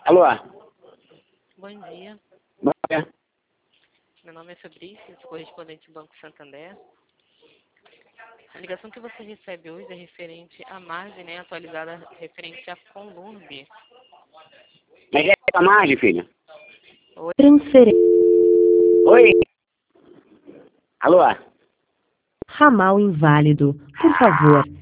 Alô? Bom dia. Bom dia. Meu nome é Fabrício, sou correspondente do Banco Santander. A ligação que você recebe hoje é referente à margem, né, atualizada referente à Columbi. Mas é a margem, filha? Oi? Transferência. Oi? Alô? Ramal inválido. Por favor,